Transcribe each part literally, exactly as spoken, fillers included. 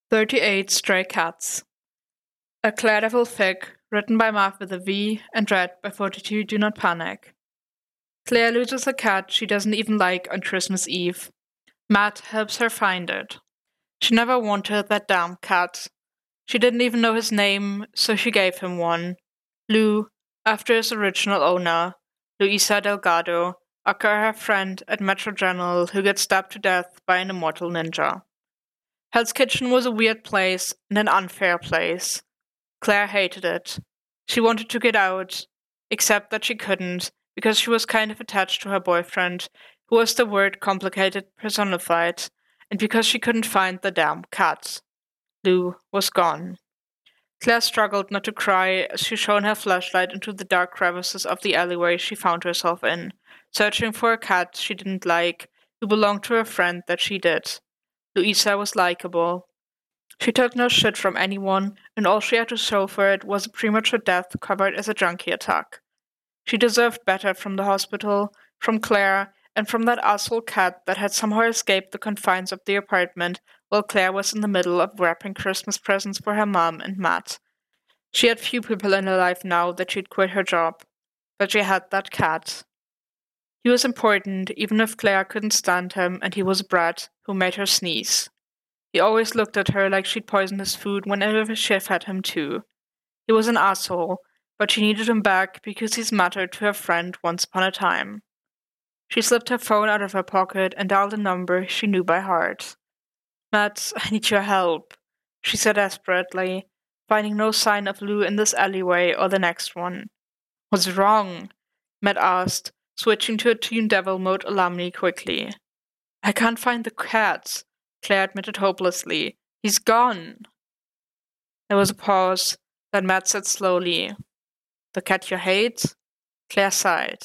thirty-eight Stray Cats. A Claredevil Fic, written by Marv with a V and read by forty-two Do Not Panic. Claire loses a cat she doesn't even like on Christmas Eve. Matt helps her find it. She never wanted that damn cat. She didn't even know his name, so she gave him one. Lou, after his original owner, Luisa Delgado, aka her friend at Metro General who gets stabbed to death by an immortal ninja. Hell's Kitchen was a weird place and an unfair place. Claire hated it. She wanted to get out, except that she couldn't, because she was kind of attached to her boyfriend, who was the word complicated personified, and because she couldn't find the damn cat. Lou was gone. Claire struggled not to cry as she shone her flashlight into the dark crevices of the alleyway she found herself in, searching for a cat she didn't like, who belonged to a friend that she did. Luisa was likable. She took no shit from anyone, and all she had to show for it was a premature death covered as a junkie attack. She deserved better from the hospital, from Claire, and from that asshole cat that had somehow escaped the confines of the apartment while Claire was in the middle of wrapping Christmas presents for her mom and Matt. She had few people in her life now that she'd quit her job, but she had that cat. He was important, even if Claire couldn't stand him, and he was a brat who made her sneeze. He always looked at her like she'd poisoned his food whenever she fed him too. He was an asshole, but she needed him back because he's mattered to her friend once upon a time. She slipped her phone out of her pocket and dialed a number she knew by heart. Matt, I need your help, she said desperately, finding no sign of Lou in this alleyway or the next one. What's wrong? Matt asked, switching to a Toon Devil mode alumni quickly. I can't find the cat, Claire admitted hopelessly. He's gone. There was a pause, then Matt said slowly, The cat you hate? Claire sighed.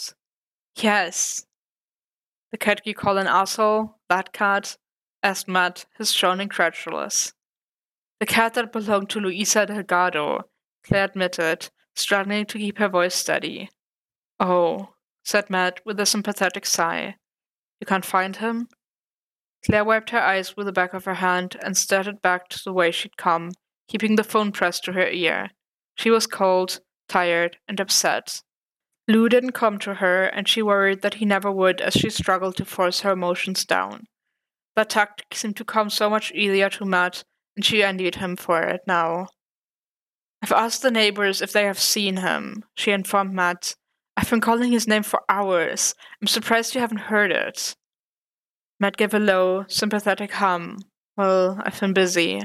Yes. The cat you call an asshole? That cat? Asked Matt, his tone incredulous. The cat that belonged to Luisa Delgado, Claire admitted, struggling to keep her voice steady. Oh, said Matt with a sympathetic sigh. You can't find him? Claire wiped her eyes with the back of her hand and started back to the way she'd come, keeping the phone pressed to her ear. She was cold, tired, and upset. Lou didn't come to her, and she worried that he never would as she struggled to force her emotions down. That tactic seemed to come so much easier to Matt, and she envied him for it now. I've asked the neighbors if they have seen him, she informed Matt. I've been calling his name for hours. I'm surprised you haven't heard it. Matt gave a low, sympathetic hum. Well, I've been busy.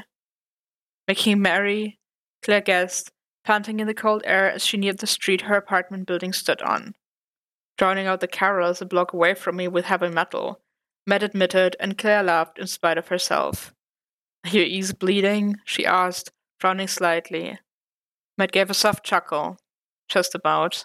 Making merry? Claire guessed, panting in the cold air as she neared the street her apartment building stood on. Drowning out the carols a block away from me with heavy metal, Matt admitted, and Claire laughed in spite of herself. Are your ears bleeding? She asked, frowning slightly. Matt gave a soft chuckle. Just about.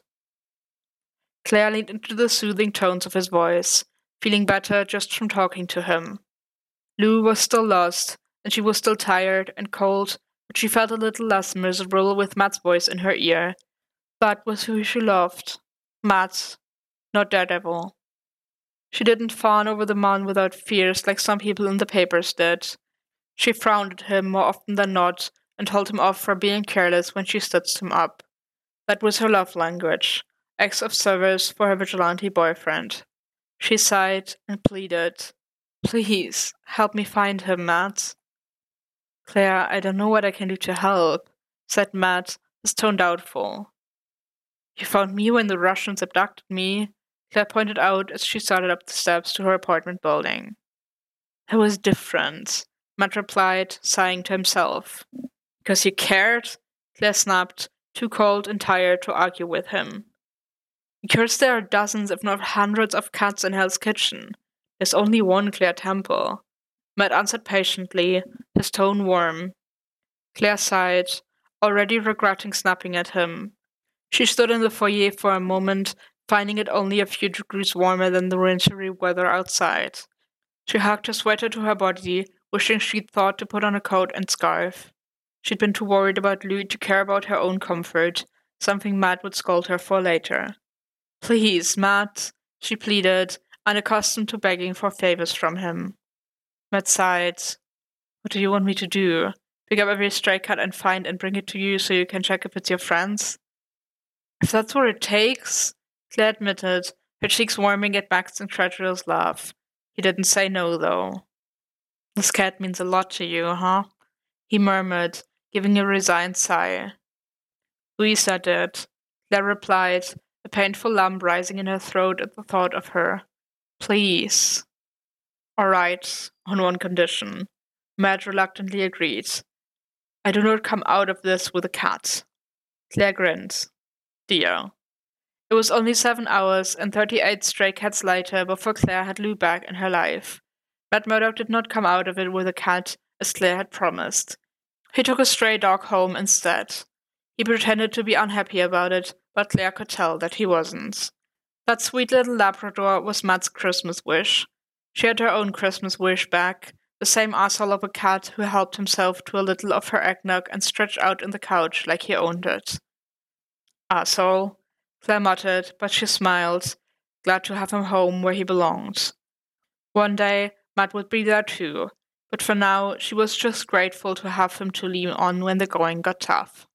Claire leaned into the soothing tones of his voice, feeling better just from talking to him. Lou was still lost, and she was still tired and cold, but she felt a little less miserable with Matt's voice in her ear. That was who she loved. Matt, not Daredevil. She didn't fawn over the man without fears like some people in the papers did. She frowned at him more often than not and told him off for being careless when she stitched him up. That was her love language, acts of service for her vigilante boyfriend. She sighed and pleaded, Please, help me find him, Matt. Claire, I don't know what I can do to help, said Matt, his tone doubtful. You found me when the Russians abducted me, Claire pointed out as she started up the steps to her apartment building. It was different, Matt replied, sighing to himself. Because you cared? Claire snapped, too cold and tired to argue with him. Because there are dozens, if not hundreds, of cats in Hell's Kitchen. There's only one Claire Temple. Matt answered patiently, his tone warm. Claire sighed, already regretting snapping at him. She stood in the foyer for a moment, finding it only a few degrees warmer than the wintry weather outside. She hugged her sweater to her body, wishing she'd thought to put on a coat and scarf. She'd been too worried about Lou to care about her own comfort, something Matt would scold her for later. Please, Matt, she pleaded, unaccustomed to begging for favors from him. Matt sighed. What do you want me to do? Pick up every stray cat and find and bring it to you so you can check if it's your friend's? If that's what it takes, Claire admitted, her cheeks warming at Max's incredulous laugh. He didn't say no, though. This cat means a lot to you, huh? He murmured, giving a resigned sigh. Louisa did. Claire replied, a painful lump rising in her throat at the thought of her. Please. All right, on one condition. Matt reluctantly agreed. I do not come out of this with a cat. Claire grinned. Dear. It was only seven hours and thirty-eight stray cats later before Claire had Lou back in her life. Matt Murdock did not come out of it with a cat, as Claire had promised. He took a stray dog home instead. He pretended to be unhappy about it, but Claire could tell that he wasn't. That sweet little Labrador was Matt's Christmas wish. She had her own Christmas wish back, the same asshole of a cat who helped himself to a little of her eggnog and stretched out in the couch like he owned it. Asshole, Claire muttered, but she smiled, glad to have him home where he belonged. One day, Matt would be there too, but for now, she was just grateful to have him to lean on when the going got tough.